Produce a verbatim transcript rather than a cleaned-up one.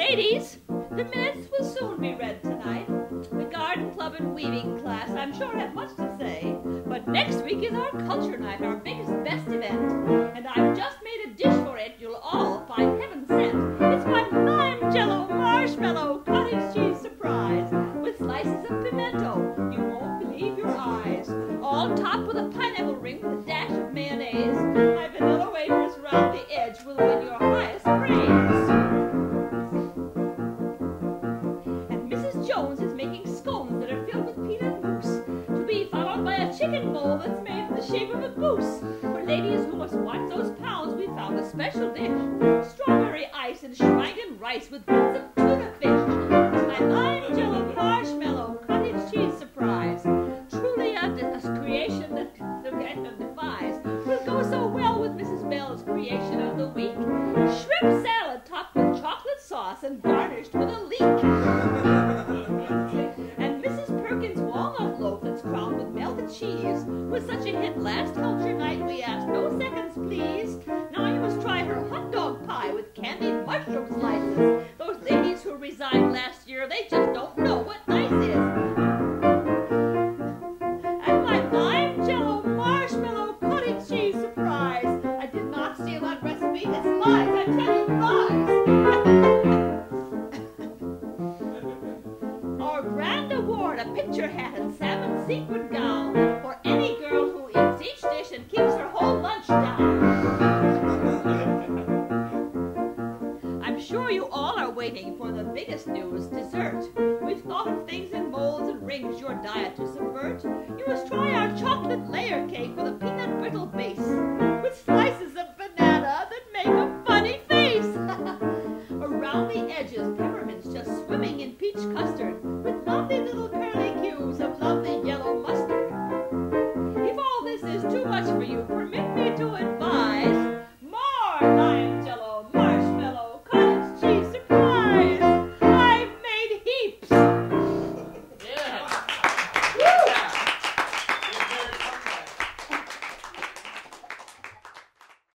Ladies, the minutes will soon be read tonight. The garden club and weaving class, I'm sure, have much to say. But next week is our culture night, our biggest, best event. And I've just made a dish for it you'll all find heaven sent. It's my lime jello marshmallow cottage cheese surprise with slices of pimento. You won't believe your eyes. All topped with a pineapple ring with a dash of mayonnaise. My vanilla wafers round the edge will win your highest praise. And Missus Jones is making scones that are filled with peanut mousse, to be followed by a chicken bowl that's made in the shape of a goose. For ladies who must watch those pounds, we found a special dish: strawberry ice and Schweigen rice with bits of tuna fish. My lime jello marshmallow cottage cheese surprise, truly a, a creation that the random defies, will go so well with Missus Bell's creation of the week: shrimp salad topped with chocolate sauce and garnished with a leek. And Missus Perkins' walnut loaf that's crowned with melted cheese was such a hit last culture night, we asked no seconds, please. Now you must try her hot dog pie with candied mushroom slices. Those ladies who resigned last year, they just don't know what nice is. And my lime jello marshmallow cottage cheese surprise, I did not steal that recipe. It's lies, I tell you, lies. Our grand award, a picture hat and salmon sequin gown for any girl who eats each dish and keeps her whole lunch down. I'm sure you all are waiting for the biggest news, dessert. We've thought of things in molds and rings your diet to subvert. You must try our chocolate layer cake with a peanut brittle base, with slices